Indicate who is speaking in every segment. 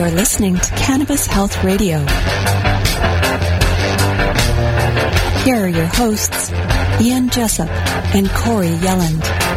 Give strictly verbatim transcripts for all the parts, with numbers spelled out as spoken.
Speaker 1: You're listening to Cannabis Health Radio. Here are your hosts, Ian Jessup and Corey Yelland.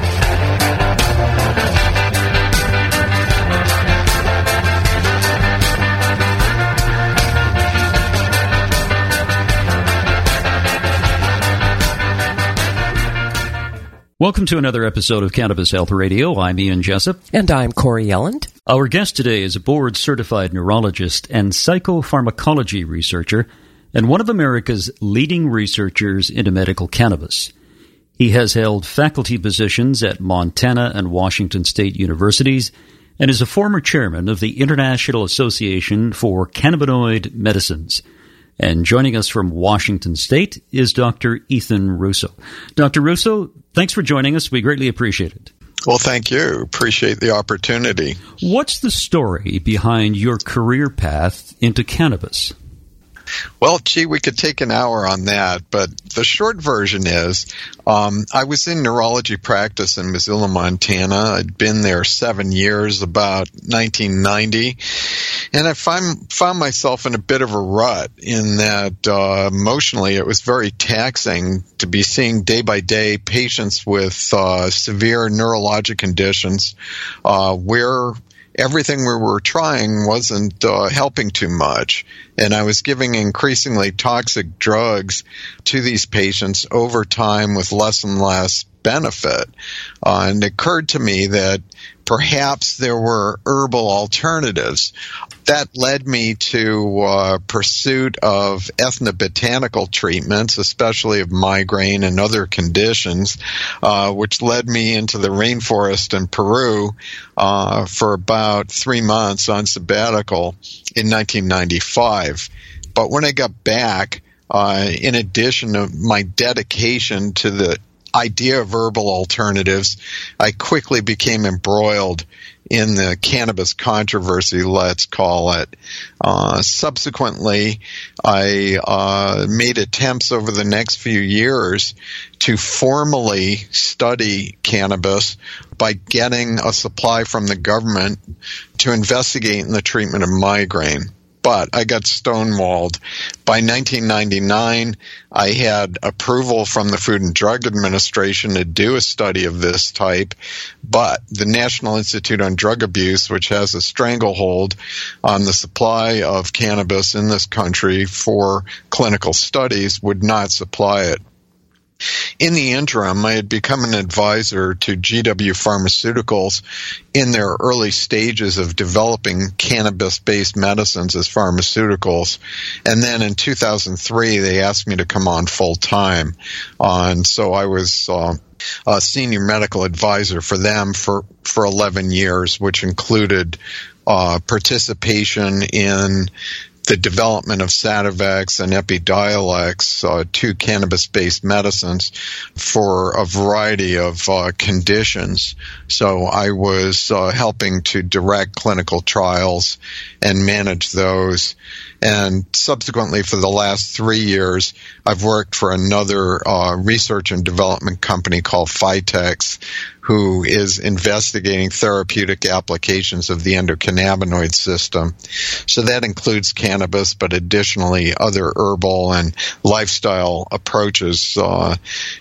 Speaker 2: Welcome to another episode of Cannabis Health Radio. I'm Ian Jessup.
Speaker 3: And I'm Corey Yelland.
Speaker 2: Our guest today is a board-certified neurologist and psychopharmacology researcher, and one of America's leading researchers into medical cannabis. He has held faculty positions at Montana and Washington State universities, and is a former chairman of the International Association for Cannabinoid Medicines. And joining us from Washington State is Doctor Ethan Russo. Doctor Russo, thanks for joining us. We greatly appreciate it.
Speaker 4: Well, thank you. Appreciate the opportunity.
Speaker 2: What's the story behind your career path into cannabis?
Speaker 4: Well, gee, we could take an hour on that, but the short version is um, I was in neurology practice in Missoula, Montana. I'd been there seven years, about nineteen ninety, and I find, found myself in a bit of a rut in that uh, emotionally it was very taxing to be seeing day-by-day patients with uh, severe neurologic conditions uh, where everything we were trying wasn't uh, helping too much. And I was giving increasingly toxic drugs to these patients over time with less and less benefit. Uh, and it occurred to me that perhaps there were herbal alternatives. That led me to uh, pursuit of ethnobotanical treatments, especially of migraine and other conditions, uh, which led me into the rainforest in Peru uh, for about three months on sabbatical in nineteen ninety-five. But when I got back, uh, in addition to my dedication to the idea of herbal alternatives, I quickly became embroiled in the cannabis controversy, let's call it. Uh, subsequently, I uh, made attempts over the next few years to formally study cannabis by getting a supply from the government to investigate in the treatment of migraine. But I got stonewalled. By nineteen ninety-nine, I had approval from the Food and Drug Administration to do a study of this type, but the National Institute on Drug Abuse, which has a stranglehold on the supply of cannabis in this country for clinical studies, would not supply it. In the interim, I had become an advisor to G W Pharmaceuticals in their early stages of developing cannabis-based medicines as pharmaceuticals. And then in two thousand three, they asked me to come on full-time. Uh, and so I was uh, a senior medical advisor for them for, for eleven years, which included uh, participation in the development of Sativex and Epidiolex, uh, two cannabis-based medicines for a variety of uh, conditions. So I was uh, helping to direct clinical trials and manage those. And subsequently, for the last three years, I've worked for another uh, research and development company called Phytex, who is investigating therapeutic applications of the endocannabinoid system. So that includes cannabis, but additionally other herbal and lifestyle approaches uh,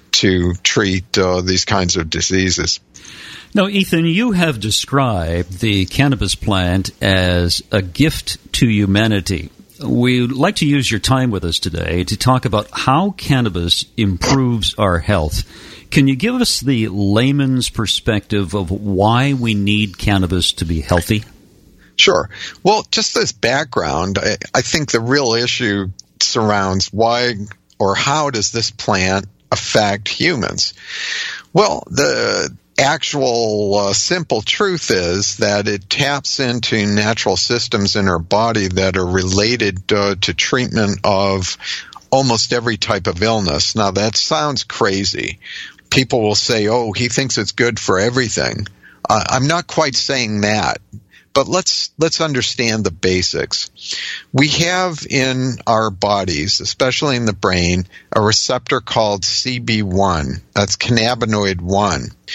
Speaker 4: to treat uh, these kinds of diseases.
Speaker 2: Now, Ethan, you have described the cannabis plant as a gift to humanity. We'd like to use your time with us today to talk about how cannabis improves our health. Can you give us the layman's perspective of why we need cannabis to be healthy?
Speaker 4: Sure. Well, just as background, I, I think the real issue surrounds why or how does this plant affect humans? Well, the actual uh, simple truth is that it taps into natural systems in our body that are related uh, to treatment of almost every type of illness. Now, that sounds crazy. People will say, oh, he thinks it's good for everything. Uh, I'm not quite saying that. But let's let's understand the basics. We have in our bodies, especially in the brain, a receptor called C B one. That's cannabinoid one.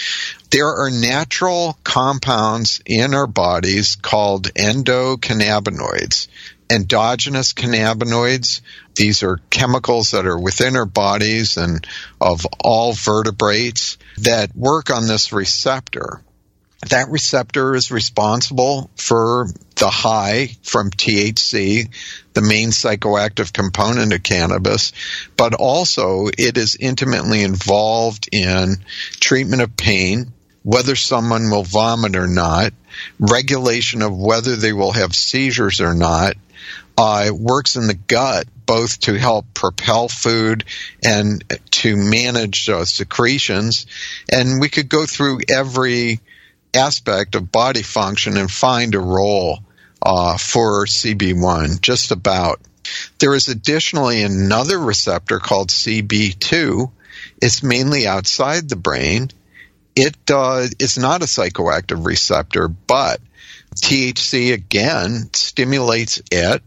Speaker 4: There are natural compounds in our bodies called endocannabinoids. Endogenous cannabinoids, these are chemicals that are within our bodies and of all vertebrates that work on this receptor. That receptor is responsible for the high from T H C, the main psychoactive component of cannabis, but also it is intimately involved in treatment of pain, whether someone will vomit or not, regulation of whether they will have seizures or not. Uh, it works in the gut both to help propel food and to manage uh, secretions. And we could go through every aspect of body function and find a role uh, for C B one, just about. There is additionally another receptor called C B two. It's mainly outside the brain. It uh, is not a psychoactive receptor, but T H C, again, stimulates it,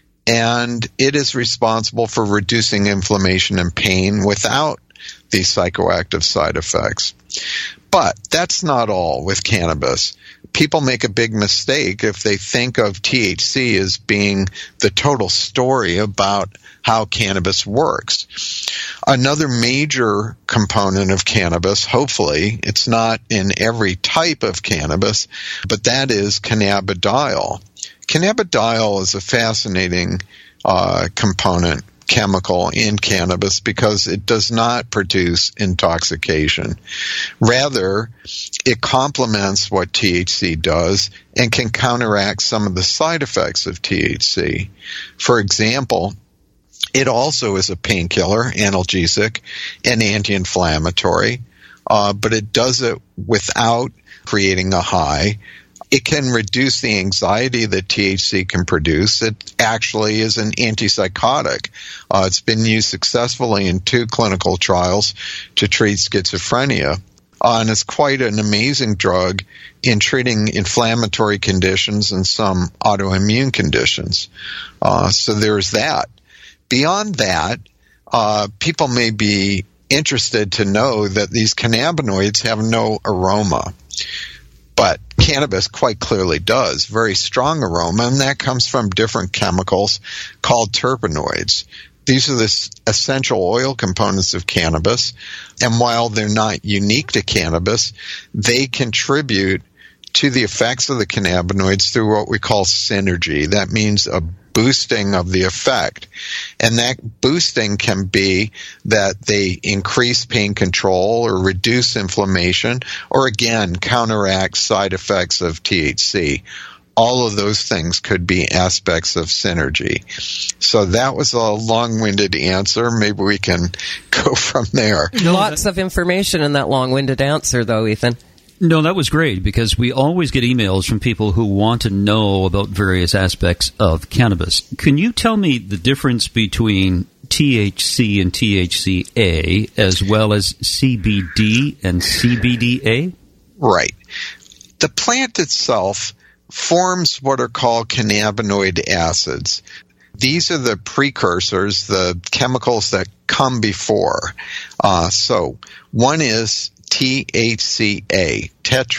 Speaker 4: and it is responsible for reducing inflammation and pain without these psychoactive side effects. But that's not all with cannabis. People make a big mistake if they think of T H C as being the total story about how cannabis works. Another major component of cannabis, hopefully, it's not in every type of cannabis, but that is cannabidiol. Cannabidiol is a fascinating uh, component chemical in cannabis because it does not produce intoxication. Rather, it complements what T H C does and can counteract some of the side effects of T H C. For example, it also is a painkiller, analgesic, and anti-inflammatory, uh, but it does it without creating a high. It can reduce the anxiety that T H C can produce. It actually is an antipsychotic. Uh, it's been used successfully in two clinical trials to treat schizophrenia. Uh, and it's quite an amazing drug in treating inflammatory conditions and some autoimmune conditions. Uh, so there's that. Beyond that, uh, people may be interested to know that these cannabinoids have no aroma. But cannabis quite clearly does, very strong aroma, and that comes from different chemicals called terpenoids. These are the essential oil components of cannabis, and while they're not unique to cannabis, they contribute to the effects of the cannabinoids through what we call synergy. That means a boosting of the effect. And that boosting can be that they increase pain control or reduce inflammation or, again, counteract side effects of T H C. All of those things could be aspects of synergy. So that was a long-winded answer. Maybe we can go from there.
Speaker 3: Lots of information in that long-winded answer, though, Ethan.
Speaker 2: No, that was great because we always get emails from people who want to know about various aspects of cannabis. Can you tell me the difference between T H C and T H C A as well as C B D and C B D A?
Speaker 4: Right. The plant itself forms what are called cannabinoid acids. These are the precursors, the chemicals that come before. Uh, so one is T H C A,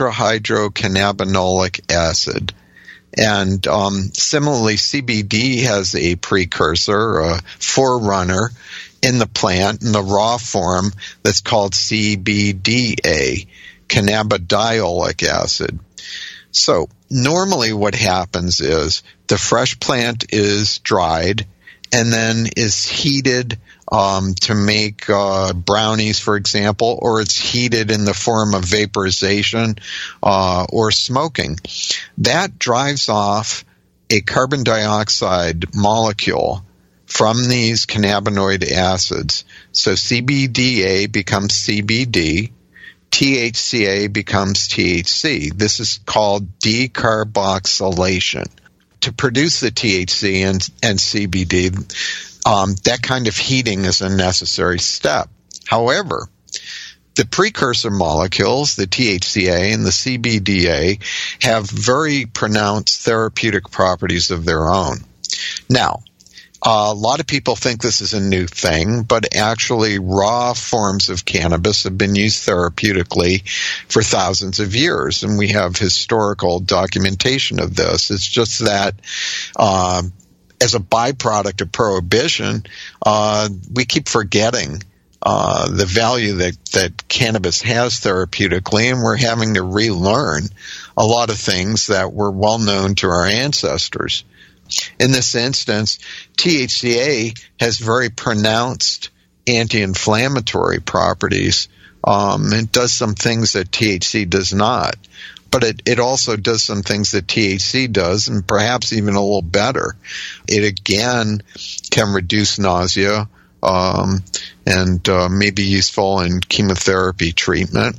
Speaker 4: tetrahydrocannabinolic acid. And um, similarly, C B D has a precursor, a forerunner in the plant in the raw form that's called C B D A, cannabidiolic acid. So normally what happens is the fresh plant is dried and then is heated um, to make uh, brownies, for example, or it's heated in the form of vaporization uh, or smoking. That drives off a carbon dioxide molecule from these cannabinoid acids. So C B D A becomes C B D. T H C A becomes T H C. This is called decarboxylation. To produce the T H C and, and C B D, um, that kind of heating is a necessary step. However, the precursor molecules, the T H C A and the C B D A, have very pronounced therapeutic properties of their own. Now, Uh, a lot of people think this is a new thing, but actually raw forms of cannabis have been used therapeutically for thousands of years, and we have historical documentation of this. It's just that uh, as a byproduct of prohibition, uh, we keep forgetting uh, the value that, that cannabis has therapeutically, and we're having to relearn a lot of things that were well known to our ancestors. In this instance, T H C A has very pronounced anti-inflammatory properties. Um, it does some things that T H C does not, but it, it also does some things that T H C does, and perhaps even a little better. It again can reduce nausea um, and uh, may be useful in chemotherapy treatment.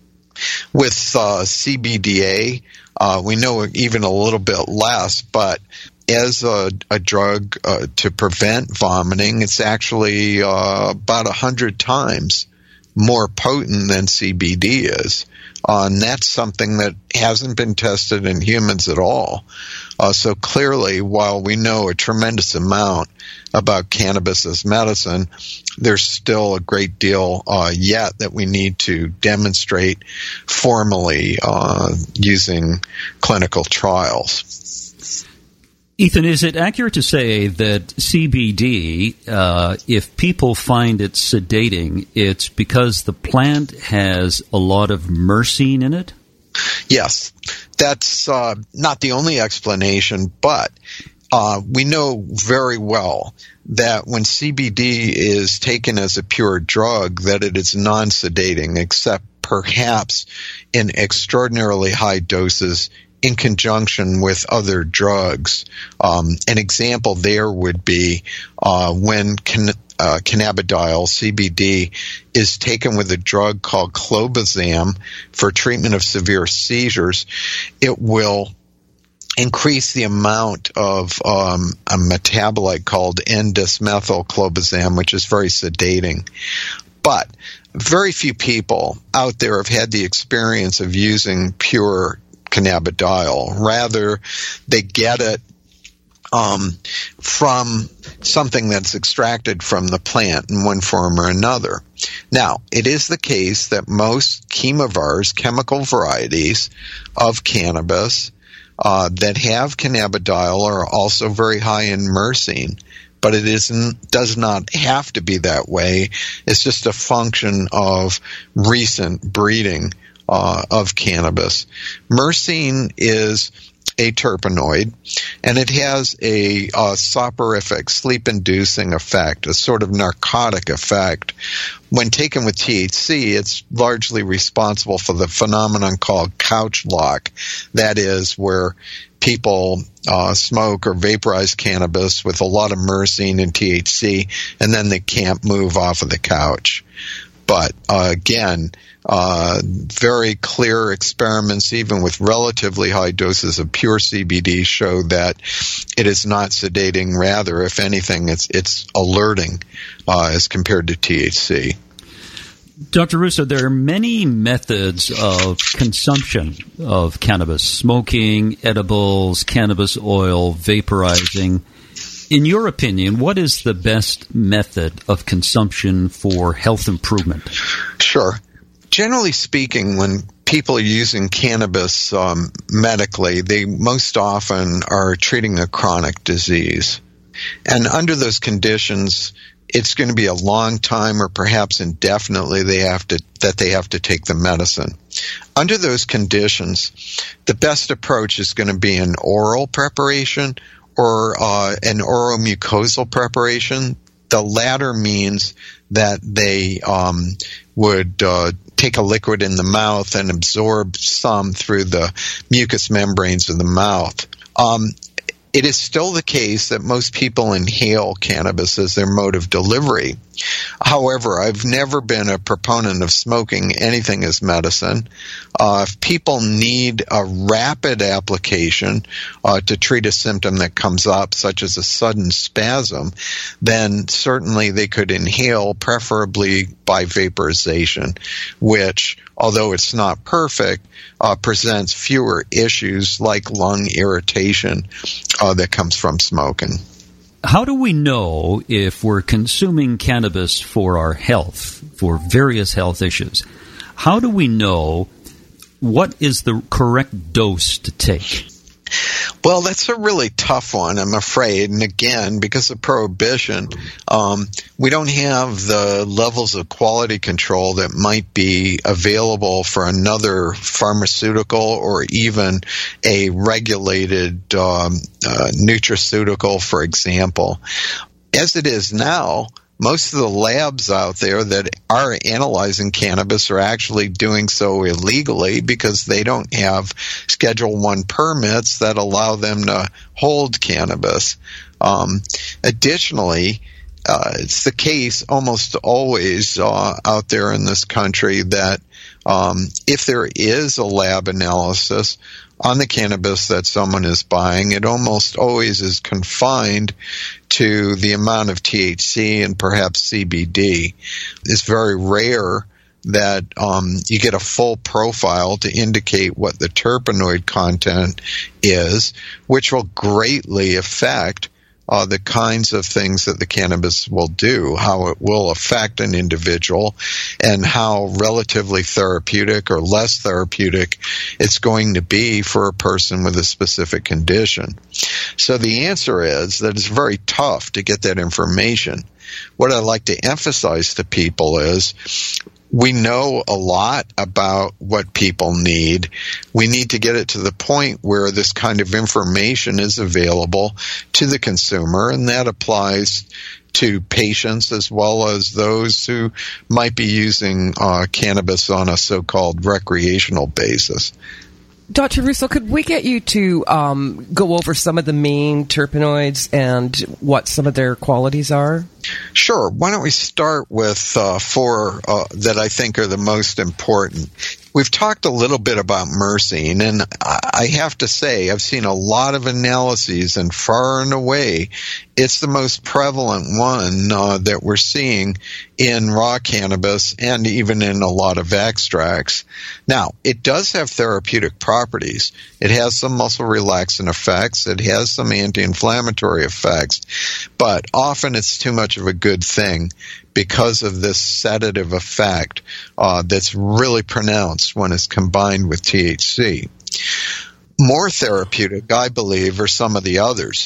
Speaker 4: With uh, C B D A, uh, we know even a little bit less, but as a, a drug uh, to prevent vomiting, it's actually uh, about one hundred times more potent than C B D is. Uh, and that's something that hasn't been tested in humans at all. Uh, so clearly, while we know a tremendous amount about cannabis as medicine, there's still a great deal uh, yet that we need to demonstrate formally uh, using clinical trials.
Speaker 2: Ethan, is it accurate to say that C B D, uh, if people find it sedating, it's because the plant has a lot of myrcene in it?
Speaker 4: Yes, that's uh, not the only explanation, but uh, we know very well that when C B D is taken as a pure drug, that it is non-sedating, except perhaps in extraordinarily high doses in conjunction with other drugs. Um, an example there would be uh, when can, uh, cannabidiol, C B D, is taken with a drug called clobazam for treatment of severe seizures. It will increase the amount of um, a metabolite called N-dysmethylclobazam, which is very sedating. But very few people out there have had the experience of using pure cannabidiol. Rather, they get it um, from something that's extracted from the plant in one form or another. Now, it is the case that most chemovars, chemical varieties of cannabis uh, that have cannabidiol are also very high in myrcene. But it isn't, does not have to be that way. It's just a function of recent breeding Uh, of cannabis. Myrcene is a terpenoid, and it has a uh, soporific, sleep-inducing effect, a sort of narcotic effect. When taken with T H C, it's largely responsible for the phenomenon called couch lock. That is, where people uh, smoke or vaporize cannabis with a lot of myrcene and T H C, and then they can't move off of the couch. But uh, again, uh, very clear experiments, even with relatively high doses of pure C B D, show that it is not sedating. Rather, if anything, it's it's alerting uh, as compared to T H C.
Speaker 2: Doctor Russo, there are many methods of consumption of cannabis: smoking, edibles, cannabis oil, vaporizing. In your opinion, what is the best method of consumption for health improvement?
Speaker 4: Sure. Generally speaking, when people are using cannabis um, medically, they most often are treating a chronic disease. And under those conditions, it's going to be a long time or perhaps indefinitely they have to, that they have to take the medicine. Under those conditions, the best approach is going to be an oral preparation or uh, an oromucosal preparation. The latter means that they um, would uh, take a liquid in the mouth and absorb some through the mucous membranes of the mouth. Um, it is still the case that most people inhale cannabis as their mode of delivery. However, I've never been a proponent of smoking anything as medicine. Uh, if people need a rapid application uh, to treat a symptom that comes up, such as a sudden spasm, then certainly they could inhale, preferably by vaporization, which, although it's not perfect, uh, presents fewer issues like lung irritation uh, that comes from smoking.
Speaker 2: how do we know if we're consuming cannabis for our health, for various health issues? How do we know what is the correct dose to take?
Speaker 4: Well, that's a really tough one, I'm afraid. And again, because of prohibition, um, we don't have the levels of quality control that might be available for another pharmaceutical or even a regulated um, uh, nutraceutical, for example. As it is now, most of the labs out there that are analyzing cannabis are actually doing so illegally because they don't have Schedule One permits that allow them to hold cannabis. Um, additionally, uh, it's the case almost always uh, out there in this country that um, if there is a lab analysis on the cannabis that someone is buying, it almost always is confined to the amount of T H C and perhaps C B D. It's very rare that um, you get a full profile to indicate what the terpenoid content is, which will greatly affect Uh, the kinds of things that the cannabis will do, how it will affect an individual, and how relatively therapeutic or less therapeutic it's going to be for a person with a specific condition. So the answer is that it's very tough to get that information. What I like to emphasize to people is we know a lot about what people need. We need to get it to the point where this kind of information is available to the consumer, and that applies to patients as well as those who might be using uh, cannabis on a so-called recreational basis.
Speaker 3: Doctor Russo, could we get you to um, go over some of the main terpenoids and what some of their qualities are?
Speaker 4: Sure. Why don't we start with uh, four uh, that I think are the most important. We've talked a little bit about myrcene, and I have to say I've seen a lot of analyses, and far and away it's the most prevalent one uh, that we're seeing in raw cannabis and even in a lot of extracts. Now, it does have therapeutic properties. It has some muscle relaxant effects. It has some anti-inflammatory effects, but often it's too much of a good thing because of this sedative effect uh, that's really pronounced when it's combined with T H C. More therapeutic, I believe, are some of the others.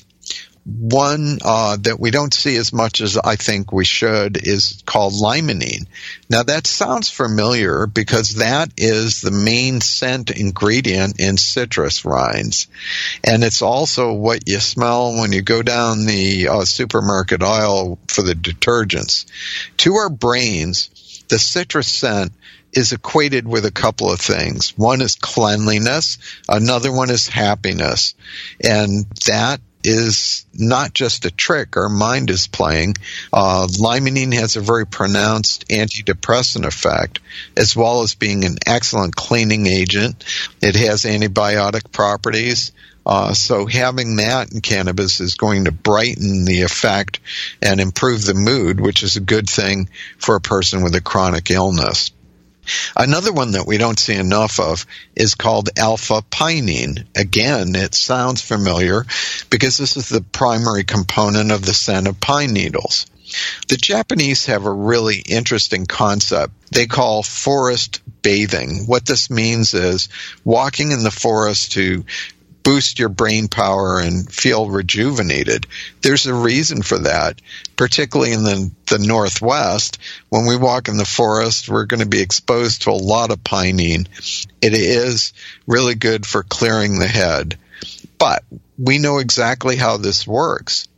Speaker 4: One uh, that we don't see as much as I think we should is called limonene. Now, that sounds familiar because that is the main scent ingredient in citrus rinds. And it's also what you smell when you go down the uh, supermarket aisle for the detergents. To our brains, the citrus scent is equated with a couple of things. One is cleanliness. Another one is happiness. And that is not just a trick our mind is playing. Uh, limonene has a very pronounced antidepressant effect, as well as being an excellent cleaning agent. It has antibiotic properties. Uh, so having that in cannabis is going to brighten the effect and improve the mood, which is a good thing for a person with a chronic illness. Another one that we don't see enough of is called alpha-pinene. Again, it sounds familiar because this is the primary component of the scent of pine needles. The Japanese have a really interesting concept they call forest bathing. What this means is walking in the forest to boost your brain power and feel rejuvenated. There's a reason for that, particularly in the, the Northwest. When we walk in the forest, we're going to be exposed to a lot of pinene. It is really good for clearing the head. But we know exactly how this works.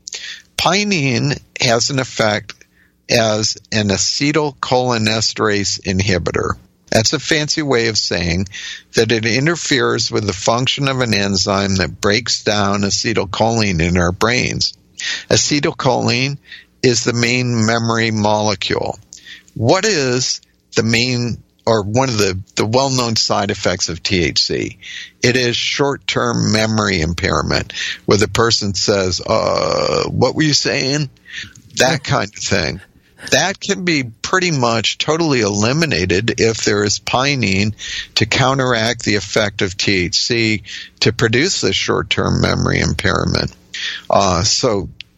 Speaker 4: Pinene has an effect as an acetylcholinesterase inhibitor. That's a fancy way of saying that it interferes with the function of an enzyme that breaks down acetylcholine in our brains. Acetylcholine is the main memory molecule. What is the main or one of the, the well-known side effects of T H C? It is short-term memory impairment, where the person says, uh, what were you saying? That kind of thing. That can be pretty much totally eliminated if there is pinene to counteract the effect of T H C to produce this short-term memory impairment. Uh, so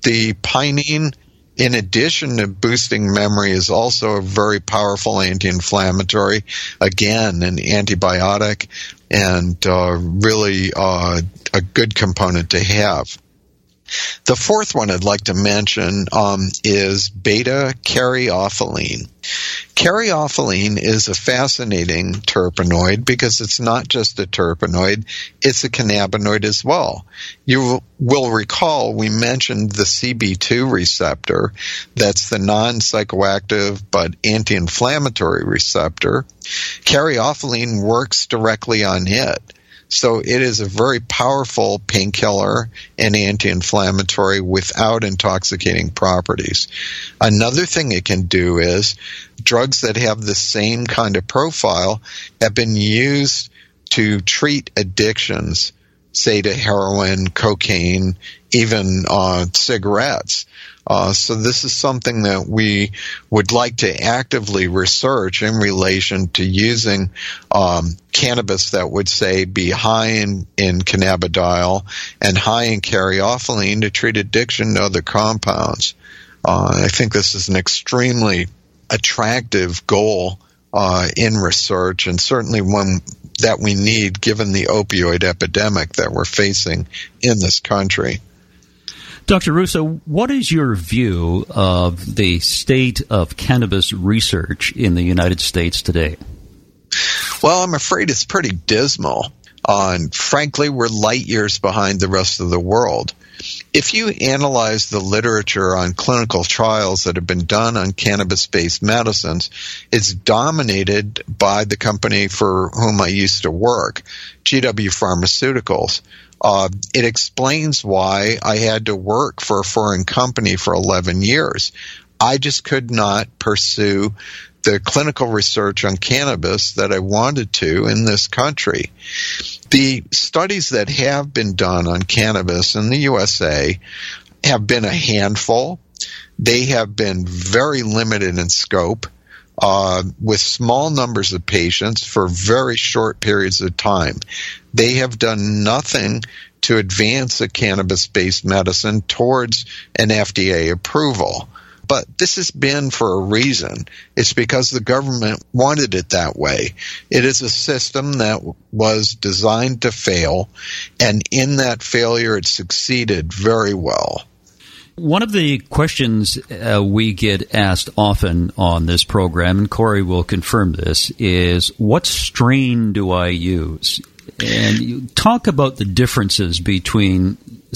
Speaker 4: the pinene, in addition to boosting memory, is also a very powerful anti-inflammatory, again, an antibiotic, and uh, really uh, a good component to have. The fourth one I'd like to mention um, is beta-caryophyllene. Caryophyllene is a fascinating terpenoid because it's not just a terpenoid, it's a cannabinoid as well. You will recall we mentioned the C B two receptor, that's the non-psychoactive but anti-inflammatory receptor. Caryophyllene works directly on it. So it is a very powerful painkiller and anti-inflammatory without intoxicating properties. Another thing it can do is drugs that have the same kind of profile have been used to treat addictions, say to heroin, cocaine, even uh, cigarettes. Uh, so this is something that we would like to actively research in relation to using um, cannabis that would, say, be high in, in cannabidiol and high in caryophyllene to treat addiction to other compounds. Uh, I think this is an extremely attractive goal uh, in research, and certainly one that we need given the opioid epidemic that we're facing in this country.
Speaker 2: Doctor Russo, what is your view of the state of cannabis research in the United States today?
Speaker 4: Well, I'm afraid it's pretty dismal. Uh, and frankly, we're light years behind the rest of the world. If you analyze the literature on clinical trials that have been done on cannabis-based medicines, it's dominated by the company for whom I used to work, G W Pharmaceuticals. Uh, it explains why I had to work for a foreign company for eleven years. I just could not pursue the clinical research on cannabis that I wanted to in this country. The studies that have been done on cannabis in the U S A have been a handful. They have been very limited in scope, uh, with small numbers of patients for very short periods of time. They have done nothing to advance a cannabis-based medicine towards an F D A approval. But this has been for a reason. It's because the government wanted it that way. It is a system that was designed to fail, and in that failure it succeeded very well.
Speaker 2: One of the questions uh, we get asked often on this program, and Corey will confirm this, is what strain do I use? And you talk about the differences between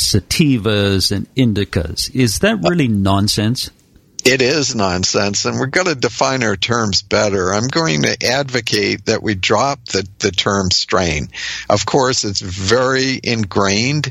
Speaker 2: sativas and indicas. Is that really nonsense?
Speaker 4: It is nonsense, and we're going to define our terms better. I'm going to advocate that we drop the, the term strain. Of course, it's very ingrained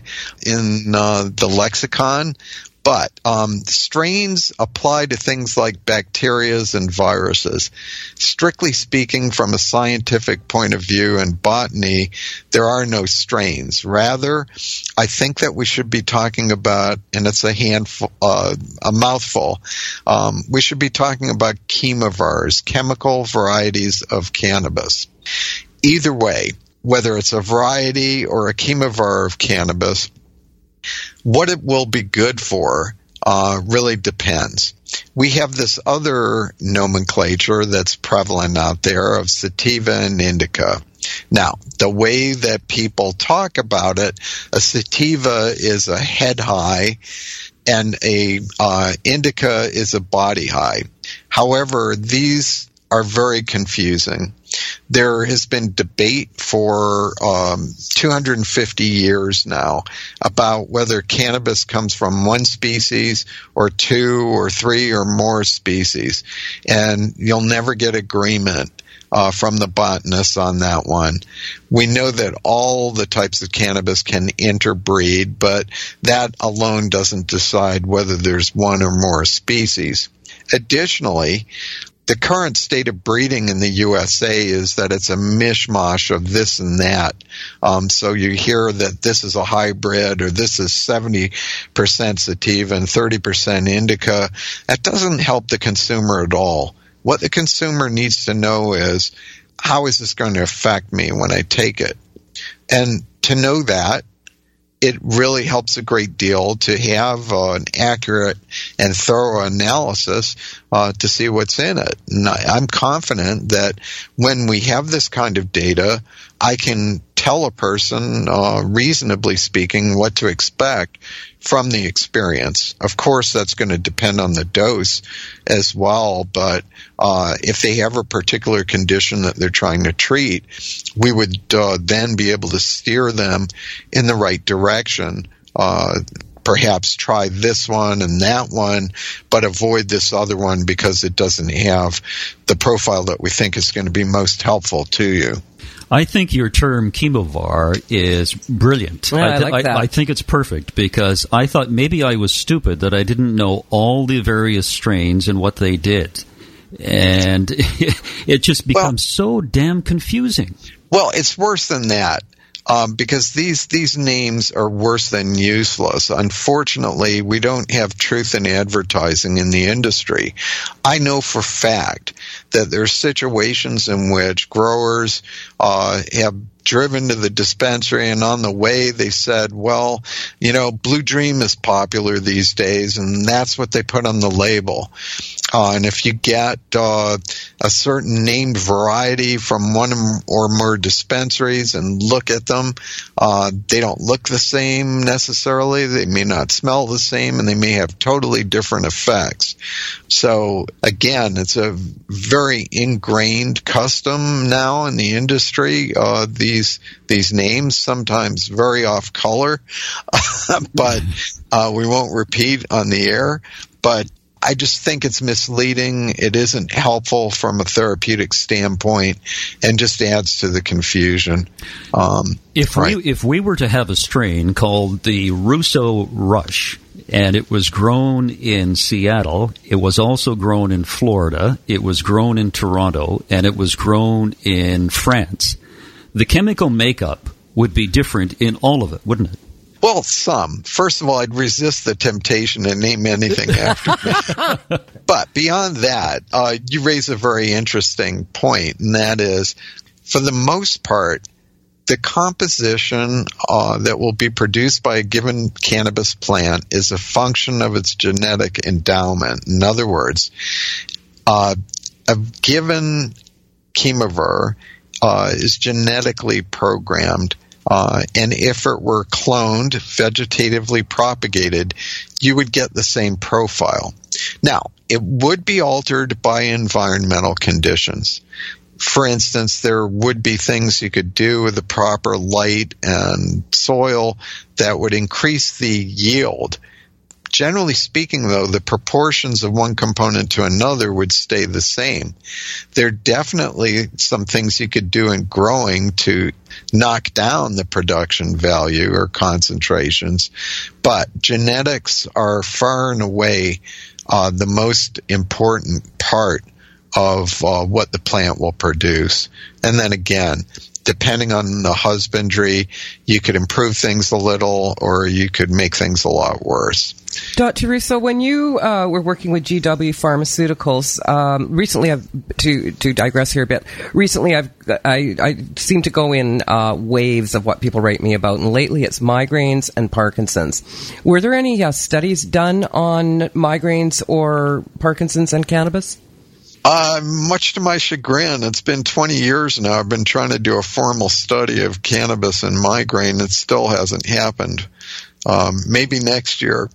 Speaker 4: in uh, the lexicon, but um, strains apply to things like bacterias and viruses. Strictly speaking, from a scientific point of view in botany, there are no strains. Rather, I think that we should be talking about, and it's a handful, uh, a mouthful, um, we should be talking about chemovars, chemical varieties of cannabis. Either way, whether it's a variety or a chemovar of cannabis, what it will be good for uh, really depends. We have this other nomenclature that's prevalent out there of sativa and indica. Now, the way that people talk about it, a sativa is a head high and a uh, indica is a body high. However, these are very confusing. There has been debate for um, two hundred fifty years now about whether cannabis comes from one species or two or three or more species, and you'll never get agreement uh, from the botanists on that one. We know that all the types of cannabis can interbreed, but that alone doesn't decide whether there's one or more species. Additionally, the current state of breeding in the U S A is that it's a mishmash of this and that. Um, so you hear that this is a hybrid or this is seventy percent sativa and thirty percent indica. That doesn't help the consumer at all. What the consumer needs to know is, how is this going to affect me when I take it? And to know that, it really helps a great deal to have uh, an accurate and thorough analysis uh, to see what's in it. And I, I'm confident that when we have this kind of data, I can tell a person, uh, reasonably speaking, what to expect from the experience. Of course, that's going to depend on the dose as well, but uh, if they have a particular condition that they're trying to treat, we would uh, then be able to steer them in the right direction. Uh, perhaps try this one and that one, but avoid this other one because it doesn't have the profile that we think is going to be most helpful to you.
Speaker 2: I think your term chemovar is brilliant.
Speaker 3: Yeah, I, th- I like that.
Speaker 2: I, I think it's perfect because I thought maybe I was stupid that I didn't know all the various strains and what they did. And it just becomes well, so damn confusing.
Speaker 4: Well, it's worse than that. Um, because these these names are worse than useless. Unfortunately, we don't have truth in advertising in the industry. I know for fact that there are situations in which growers uh, have driven to the dispensary, and on the way they said, well, you know, Blue Dream is popular these days, and that's what they put on the label. Uh, and if you get uh, a certain named variety from one or more dispensaries and look at them, uh, they don't look the same necessarily. They may not smell the same, and they may have totally different effects. So, again, it's a very ingrained custom now in the industry. Uh, these these names, sometimes very off color, but uh, we won't repeat on the air. But I just think it's misleading. It isn't helpful from a therapeutic standpoint, and just adds to the confusion. Um,
Speaker 2: if right. we if we were to have a strain called the Russo Rush, and it was grown in Seattle, it was also grown in Florida, it was grown in Toronto, and it was grown in France, the chemical makeup would be different in all of it, wouldn't it?
Speaker 4: Well, some. First of all, I'd resist the temptation to name anything after me. But beyond that, uh, you raise a very interesting point, and that is, for the most part, the composition uh, that will be produced by a given cannabis plant is a function of its genetic endowment. In other words, uh, a given chemovar uh, is genetically programmed. Uh, and if it were cloned, vegetatively propagated, you would get the same profile. Now, it would be altered by environmental conditions. For instance, there would be things you could do with the proper light and soil that would increase the yield. Generally speaking, though, the proportions of one component to another would stay the same. There are definitely some things you could do in growing to knock down the production value or concentrations, but genetics are far and away uh, the most important part of uh, what the plant will produce. And then again, depending on the husbandry, you could improve things a little, or you could make things a lot worse.
Speaker 3: Doctor Russo, when you uh, were working with G W Pharmaceuticals, um, recently, I've, to to digress here a bit, recently I've I, I seem to go in uh, waves of what people write me about, and lately it's migraines and Parkinson's. Were there any uh, studies done on migraines or Parkinson's and cannabis?
Speaker 4: Uh, much to my chagrin, it's been twenty years now. I've been trying to do a formal study of cannabis and migraine. It still hasn't happened. Um, maybe next year.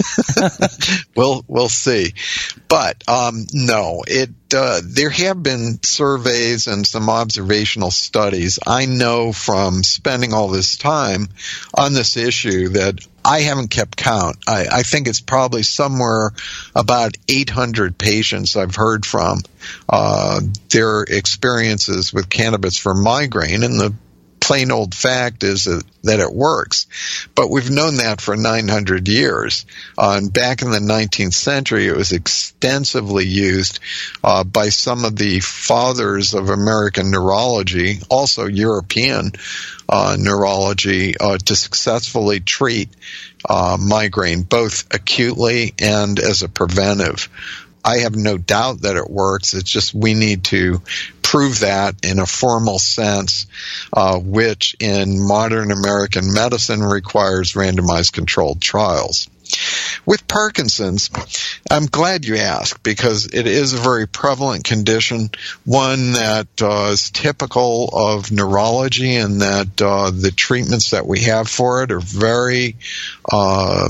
Speaker 4: we'll we'll see. But um, no, it uh, there have been surveys and some observational studies. I know from spending all this time on this issue that I haven't kept count. I, I think it's probably somewhere about eight hundred patients I've heard from uh, their experiences with cannabis for migraine, and the plain old fact is that, that it works. But we've known that for nine hundred years. Uh, and back in the nineteenth century, it was extensively used uh, by some of the fathers of American neurology, also European uh, neurology, uh, to successfully treat uh, migraine, both acutely and as a preventive. I have no doubt that it works. It's just we need to prove that in a formal sense, uh, which in modern American medicine requires randomized controlled trials. With Parkinson's, I'm glad you asked because it is a very prevalent condition, one that uh, is typical of neurology and that uh, the treatments that we have for it are very, uh,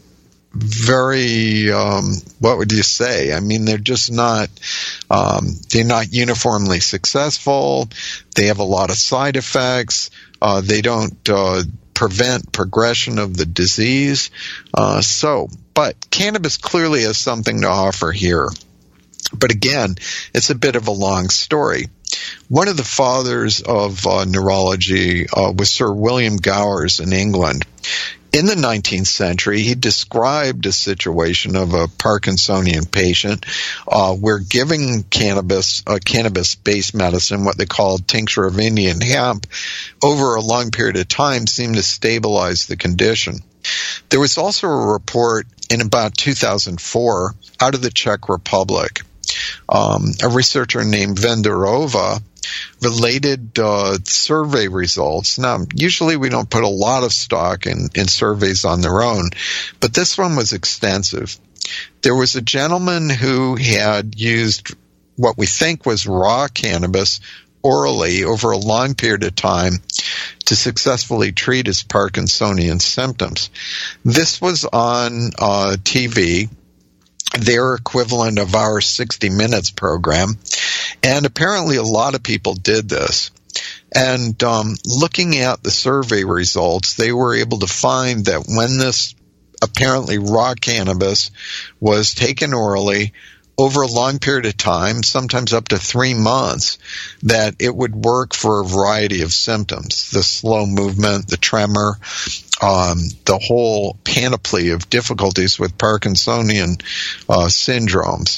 Speaker 4: very, um, what would you say? I mean, they're just not, um, they're not uniformly successful. They have a lot of side effects. Uh, they don't uh, prevent progression of the disease. Uh, so, but cannabis clearly has something to offer here. But again, it's a bit of a long story. One of the fathers of uh, neurology uh, was Sir William Gowers in England. In the nineteenth century, he described a situation of a Parkinsonian patient uh, where giving cannabis, uh, cannabis-based medicine, what they called tincture of Indian hemp, over a long period of time seemed to stabilize the condition. There was also a report in about two thousand four out of the Czech Republic. Um, a researcher named Venderova related uh, survey results. Now, usually we don't put a lot of stock in, in surveys on their own, but this one was extensive. There was a gentleman who had used what we think was raw cannabis orally over a long period of time to successfully treat his Parkinsonian symptoms. This was on uh, T V, their equivalent of our sixty minutes program. And apparently a lot of people did this. And um, looking at the survey results, they were able to find that when this apparently raw cannabis was taken orally over a long period of time, sometimes up to three months, that it would work for a variety of symptoms. The slow movement, the tremor, um, the whole panoply of difficulties with Parkinsonian uh, syndromes.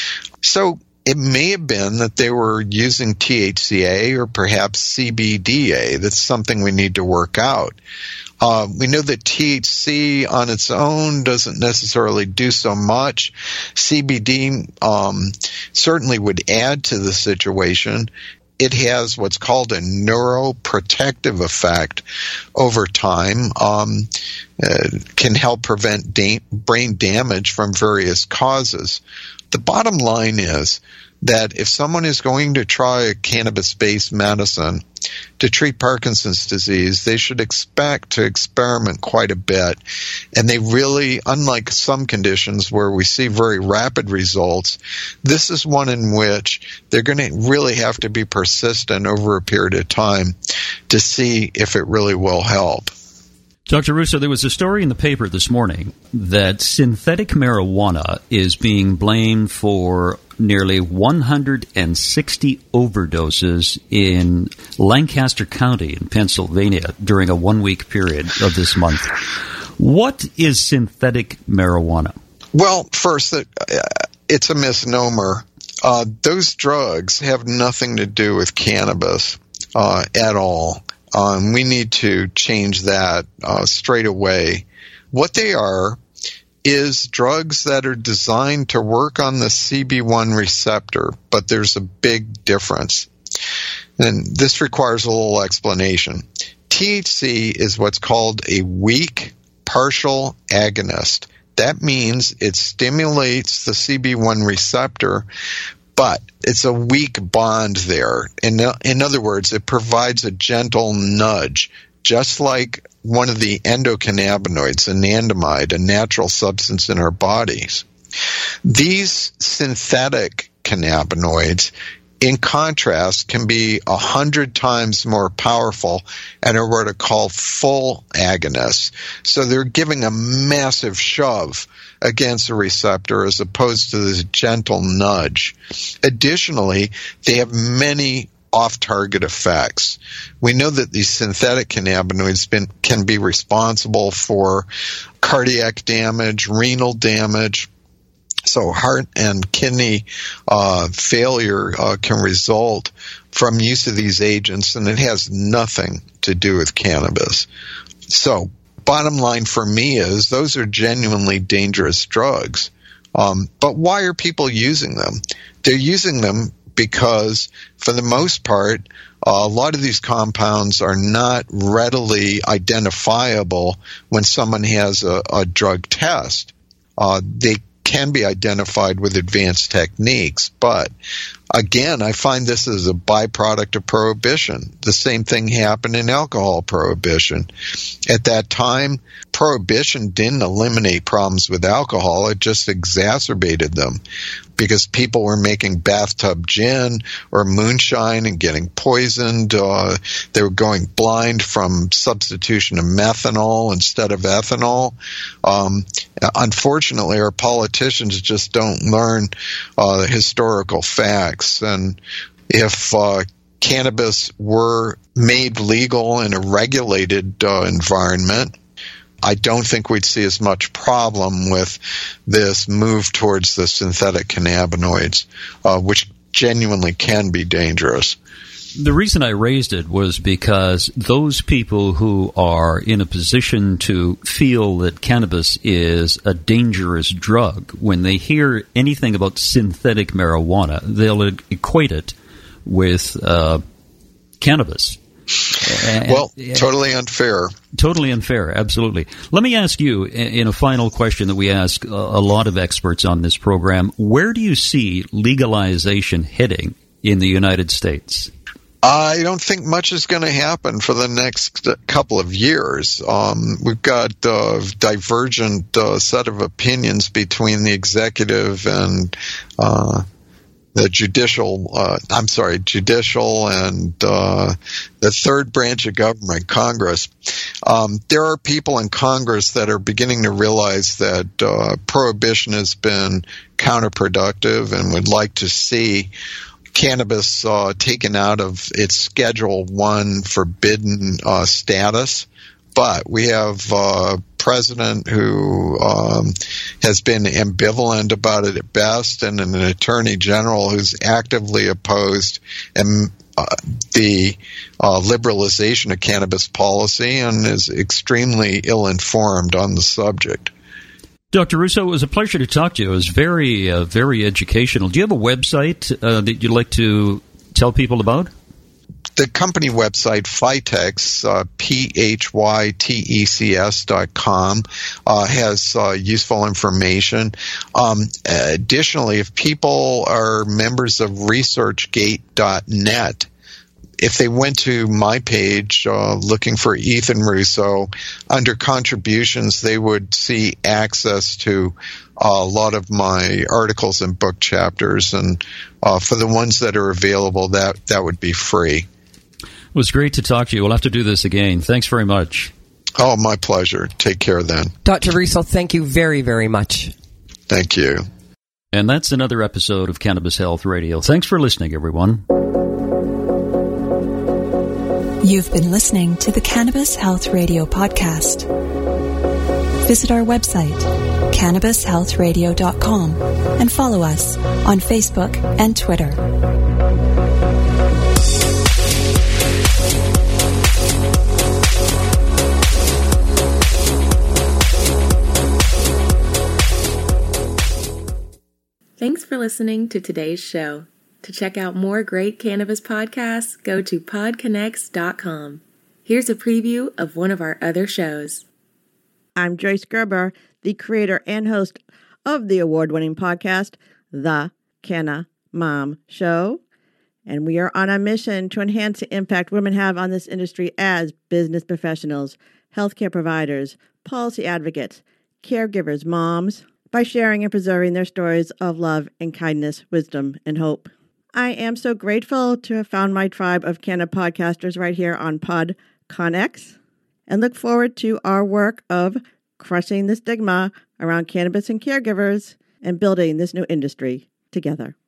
Speaker 4: So it may have been that they were using T H C A or perhaps C B D A. That's something we need to work out. Uh, we know that T H C on its own doesn't necessarily do so much. C B D um, certainly would add to the situation. It has what's called a neuroprotective effect over time, um, uh, can help prevent da- brain damage from various causes. The bottom line is that if someone is going to try a cannabis-based medicine to treat Parkinson's disease, they should expect to experiment quite a bit. And they really, unlike some conditions where we see very rapid results, this is one in which they're going to really have to be persistent over a period of time to see if it really will help.
Speaker 2: Doctor Russo, there was a story in the paper this morning that synthetic marijuana is being blamed for nearly one hundred sixty overdoses in Lancaster County in Pennsylvania during a one-week period of this month. What is synthetic marijuana?
Speaker 4: Well, first, uh, it's a misnomer. Uh, those drugs have nothing to do with cannabis uh, at all. Um, we need to change that uh, straight away. What they are is drugs that are designed to work on the C B one receptor, but there's a big difference. And this requires a little explanation. T H C is what's called a weak partial agonist. That means it stimulates the C B one receptor, but it's a weak bond there. In, in other words, it provides a gentle nudge, just like one of the endocannabinoids, anandamide, a natural substance in our bodies. These synthetic cannabinoids, in contrast, can be a hundred times more powerful and are what are called full agonists. So they're giving a massive shove against the receptor as opposed to this gentle nudge. Additionally, they have many off-target effects. We know that these synthetic cannabinoids been, can be responsible for cardiac damage, renal damage. So heart and kidney uh, failure uh, can result from use of these agents, and it has nothing to do with cannabis. So bottom line for me is those are genuinely dangerous drugs. Um, but why are people using them? They're using them because for the most part, uh, a lot of these compounds are not readily identifiable when someone has a, a drug test. Uh, they can be identified with advanced techniques, but again, I find this is a byproduct of prohibition. The same thing happened in alcohol prohibition. At that time, prohibition didn't eliminate problems with alcohol, it just exacerbated them because people were making bathtub gin or moonshine and getting poisoned. Uh, they were going blind from substitution of methanol instead of ethanol. Um, unfortunately, our politicians just don't learn uh, the historical facts. And if uh, cannabis were made legal in a regulated uh, environment, I don't think we'd see as much problem with this move towards the synthetic cannabinoids, uh, which genuinely can be dangerous.
Speaker 2: The reason I raised it was because those people who are in a position to feel that cannabis is a dangerous drug, when they hear anything about synthetic marijuana, they'll equate it with uh, cannabis.
Speaker 4: Well, totally unfair.
Speaker 2: Totally unfair, absolutely. Let me ask you, in a final question that we ask a lot of experts on this program, where do you see legalization heading in the United States?
Speaker 4: I don't think much is going to happen for the next couple of years. Um, we've got a divergent uh, set of opinions between the executive and uh the judicial, uh, I'm sorry, judicial and uh, the third branch of government, Congress. Um, there are people in Congress that are beginning to realize that uh, prohibition has been counterproductive and would like to see cannabis uh, taken out of its Schedule One forbidden uh, status. But we have a president who um, has been ambivalent about it at best, and an attorney general who's actively opposed um, uh, the uh, liberalization of cannabis policy and is extremely ill-informed on the subject.
Speaker 2: Doctor Russo, it was a pleasure to talk to you. It was very, uh, very educational. Do you have a website uh, that you'd like to tell people about?
Speaker 4: The company website, Phytecs, uh, P H Y T E C S dot com, uh, has uh, useful information. Um, additionally, if people are members of ResearchGate dot net, if they went to my page uh, looking for Ethan Russo, under contributions, they would see access to uh, a lot of my articles and book chapters. And uh, for the ones that are available, that, that would be free.
Speaker 2: It was great to talk to you. We'll have to do this again. Thanks very much.
Speaker 4: Oh, my pleasure. Take care then.
Speaker 3: Doctor Russo, thank you very, very much.
Speaker 4: Thank you.
Speaker 2: And that's another episode of Cannabis Health Radio. Thanks for listening, everyone.
Speaker 1: You've been listening to the Cannabis Health Radio podcast. Visit our website, cannabis health radio dot com, and follow us on Facebook and Twitter.
Speaker 5: Thanks for listening to today's show. To check out more great cannabis podcasts, go to pod connects dot com. Here's a preview of one of our other shows.
Speaker 6: I'm Joyce Gerber, the creator and host of the award-winning podcast, The Canna Mom Show. And we are on a mission to enhance the impact women have on this industry as business professionals, healthcare providers, policy advocates, caregivers, moms, by sharing and preserving their stories of love and kindness, wisdom, and hope. I am so grateful to have found my tribe of Canna podcasters right here on PodConX, and look forward to our work of crushing the stigma around cannabis and caregivers and building this new industry together.